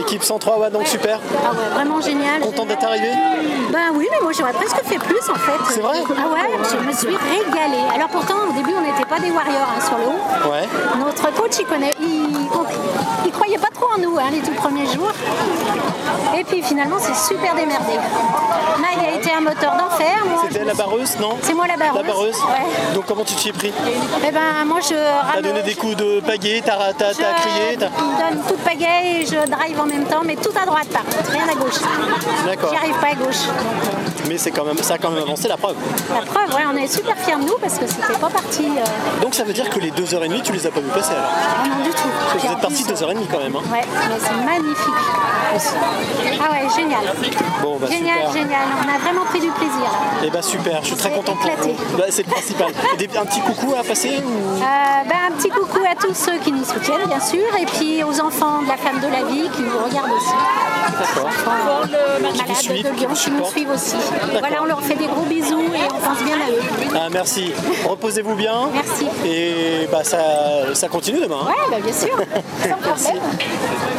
L'équipe 103, ouais, donc super. Ah ouais, vraiment génial. Content d'être arrivé? Ben oui, mais moi j'aurais presque fait plus en fait. C'est vrai? Ah ouais, je me suis régalée. Alors pourtant, au début, on n'était pas des warriors sur le haut. Ouais. Notre coach, il croyait pas trop en nous les tout premiers jours. Et puis finalement, c'est super démerdé. Là, il a été un moteur d'enfer. C'était la barreuse, non? C'est moi la barreuse. La barreuse? Ouais. Donc comment tu t'y es pris? Eh ben, moi je T'as donné des coups de pagaie, t'as crié? Je donne coup de pagaie et je drive en même temps, mais tout à droite par contre, rien à gauche. D'accord. J'y arrive pas à gauche. Mais ça a quand même avancé la preuve. La preuve, ouais, on est super fiers de nous parce que c'était pas parti. Donc ça veut dire que les 2h30, tu les as pas vu passer alors? Ah non, du tout. Vous êtes partis 2h30 quand même. Hein. Ouais, mais c'est magnifique aussi. Ah ouais, génial. Bon, bah, génial, super. génial. On a vraiment pris du plaisir. Et bah super, je suis très content pour éclaté. vous. Bah, c'est le principal. Et un petit coucou à passer ou... Un petit coucou à tous ceux qui nous soutiennent, bien sûr, et puis aux enfants de la Femme de la Vie qui nous regardent aussi. D'accord. Malades de Lyon qui nous suivent aussi. Voilà, on leur fait des gros bisous et on pense bien à eux. Ah, merci. Reposez-vous bien. Merci. Et bah ça continue demain. Hein. Ouais, bah bien sûr. Sans problème.